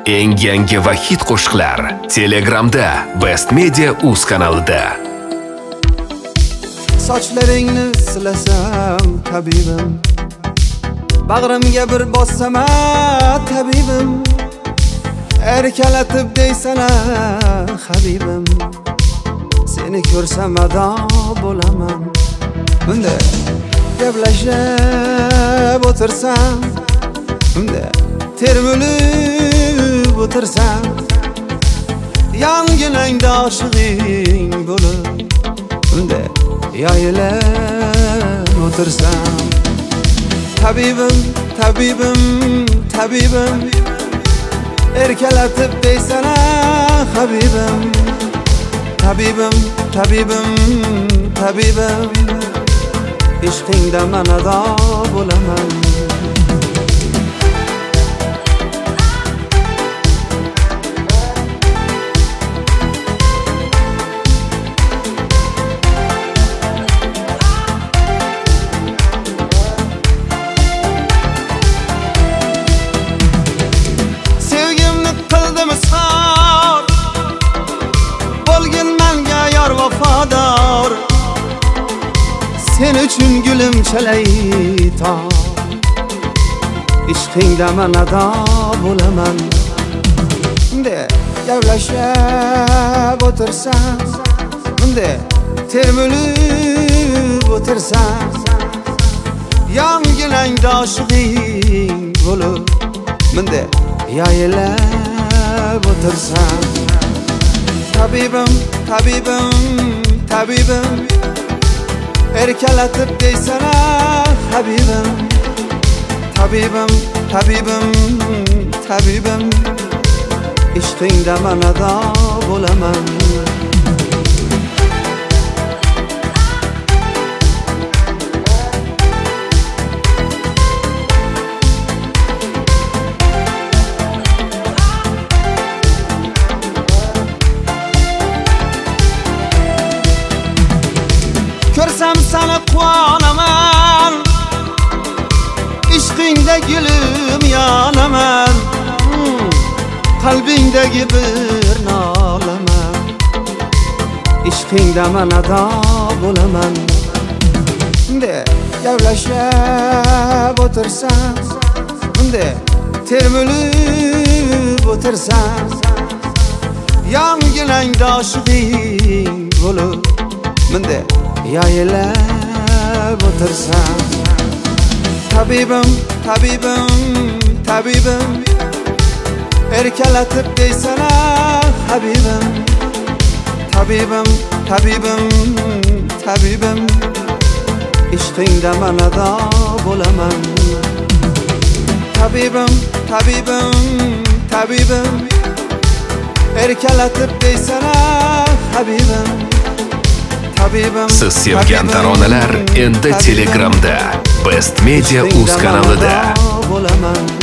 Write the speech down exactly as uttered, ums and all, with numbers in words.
Eng yangi va hit qo'shiqlar Telegramda Best Media Uz kanalida. Sochlaringni silasam tabibim, bag'rimga bir bossam tabibim, erkalatib deysan habibim, seni ko'rsam ado bo'laman. Bunda gaplashib o'tirsam, bunda termilib o'tirsam, yonginangda oshig'ing bo'lib, bunda yayilib o'tirsam. Tabibim, tabibim, tabibim, erkalatib deysan habibim, tabibim, tabibim, tabibim, ishqingda man ado bo'laman. Sen uchun gulim chalayton, ishqingda man ado bo'laman. Bunday gaplashib o'tirsam, bunday termilib o'tirsam, yonginangda oshig'ing bo'lib, bunday yayilib o'tirsam. Tabibim, tabibim, tabibim, erkalatib deysan habibim, tabibim, tabibim, tabibim, ishqingda man ado bo'laman. Ko'rsam seni quvonaman, ishqingda gulim yonaman, qalbingdagi bir nolaman, ishqingda man ado bo'laman. Bunday gaplashib o'tirsam, bunday termilib o'tirsam, yonginangda oshig'ing bo'lib, bunday yayilib o'tirsam. Tabibim, tabibim, tabibim, erkalatib deysan habibim, tabibim, tabibim, tabibim, ishqingda man ado bo'laman. Tabibim, tabibim, tabibim, erkalatib deysan habibim, siz sevgan taronalar endi Telegramda Best Media Uz kanalida.